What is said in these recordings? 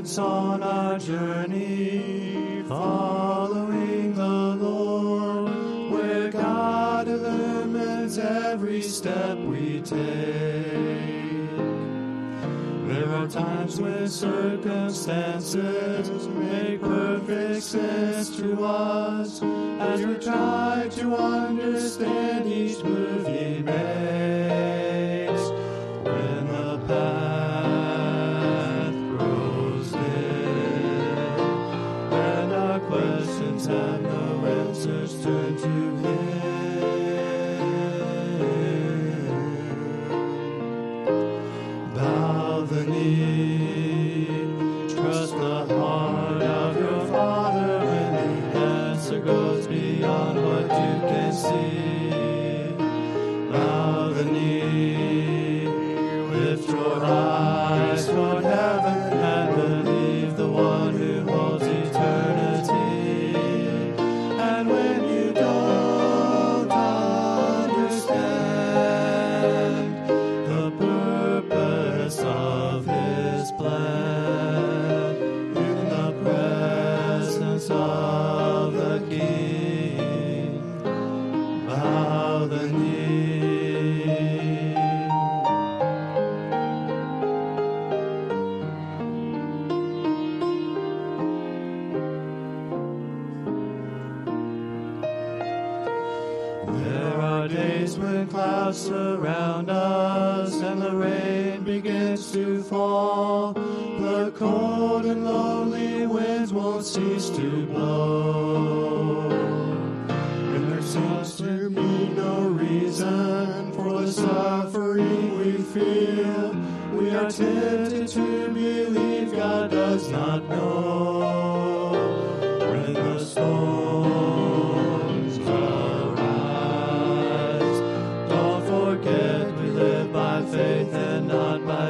once on our journey, following the Lord, where God illumines every step we take. There are times when circumstances make perfect sense to us as we try to understand each move He makes. When the path grows dim and our questions have no answers, turn to Him. Bow the knee, trust the heart of your Father when the answer goes beyond what you can see. Bow the knee, lift your eyes toward heaven and believe the one who holds eternity. And when you don't understand the purpose of His plan, in the presence of the King, bow the knee. There are days when clouds surround us and the rain begins to fall. The cold and lonely winds won't cease to blow. And there seems to be no reason for the suffering we feel. We are tempted to believe God does not know. When the storms arise, don't forget we live by faith and not by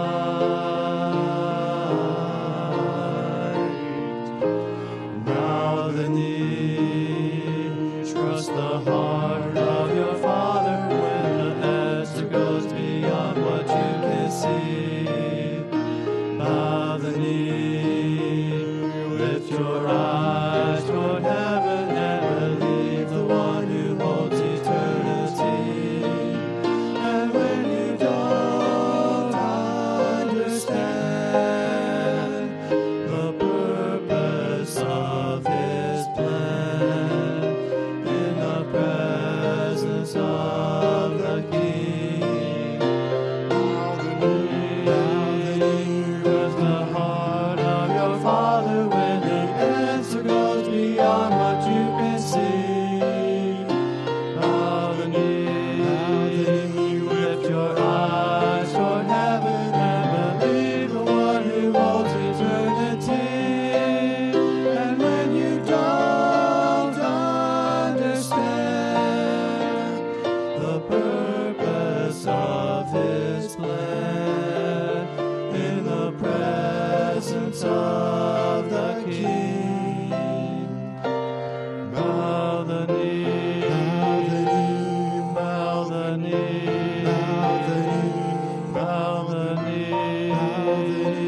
sight. Bow the knee, trust the heart of your Father when the answer goes beyond what you can see. Bow the knee, lift your eyes toward heaven and believe the one who holds eternity. And when you don't understand the purpose of His plan, in the presence of the King, bow the knee, trust the heart of your Father when the answer goes beyond what you can see. Bow the knee, lift your eyes toward heaven and believe the one who holds eternity. And when you don't understand the purpose of His plan, in the presence of the King, bow the knee, bow the knee, bow the knee, bow the knee, bow the knee.